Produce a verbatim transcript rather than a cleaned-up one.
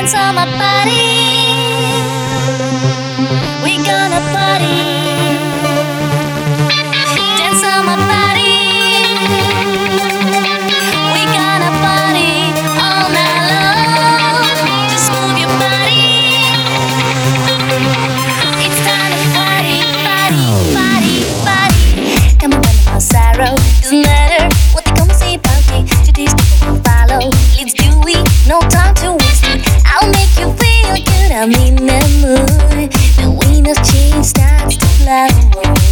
dance on my body. We gonna party. Dance on my body. We gonna party all night long. Just move your body. It's time to party, party, party, party. Come on, run my sorrow. Doesn't matter what they come and say about me. Today's people will follow. Let's do it, no time to waste it. I'll make you feel good. I'm in the mood. The wind of change starts to blow.